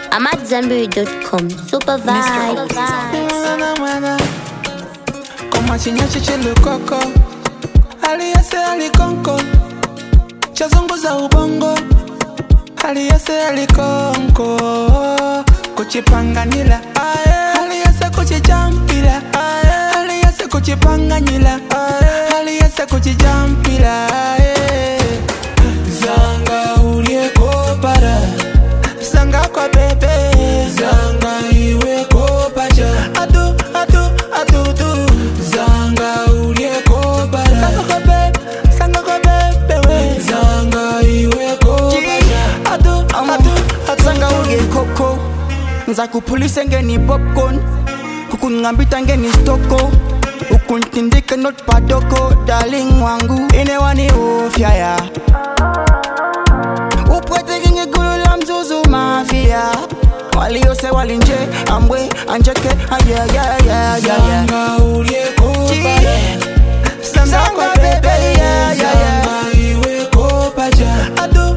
AmadZanbury.com. Super vibe. Como chinyachi chilukoko aliyese alikonko chazunguza ubongo aliyese alikonko kuchipanganila aliyese kuchijampila aliyese kuchipanganyila aliyese kuchijampila zanga ulieko para zanga kwa bebe zanga iwe ko pacha adu zanga ulieko para zanga kwa bebe we zanga iwe ko pacha adu zanga ulieko ko nza kupulise ngeni popcorn kukungambita ngeni stoko ukuntindike not padoko darling wangu inewani ufyaya upwete kingi gulu la mzuzu mafia waliyose walinje ambwe anjeke zanga ulieko para zanga kwa bebe zanga iwe ko pacha adu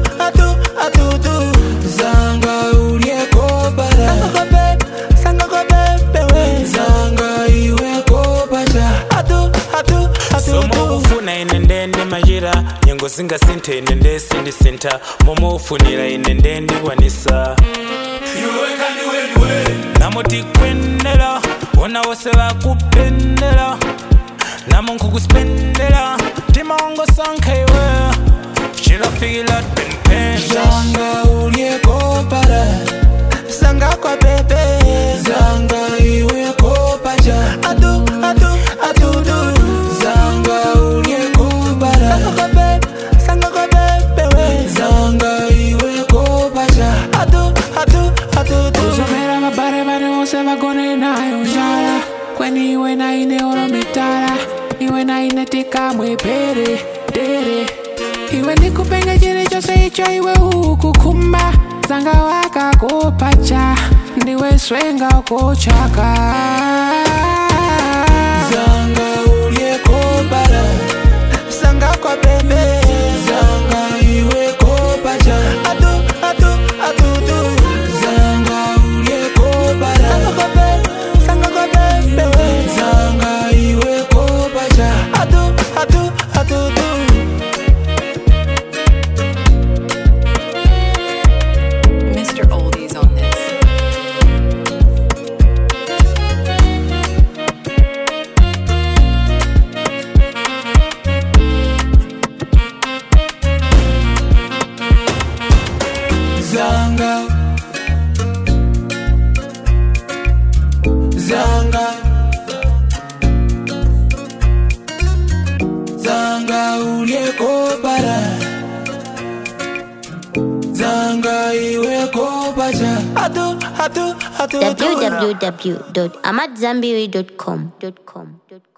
zanga ulieko para zanga kwa bebe we zanga iwe ko pacha adu Somo ufuna inendende majira Nyengo zinga sinte inende sindi sinta Momo ufunira inendende wanisa Yuweka niwe Namoti kwendela Ona wose wakupendela Namo nkukuspendela Tima ongo sankaiwe Shila figila pen zanga ulieko para zanga kwa bebe zanga iwe ko pacha adu zanga ulieko para zanga kwa bebe we zanga iwe ko pacha adu Uzomera mabare wose wagone nayo njala Kweni iwe na ine oro mitara Iwe na ine tika mwepere dere Iwe nikupenge jiri chose icho iwe ukukumba Zanga waka kupacha Ndiwe swenga kuchaka zanga ulieko para zanga kwa bebe zanga iwe ko pacha adu zanga ulieko para zanga kwa bebe we zanga iwe ko pacha adu Mr. Oldies on this. zanga ulieko para zanga iwe ko pacha adu www.AmadZanbury.com.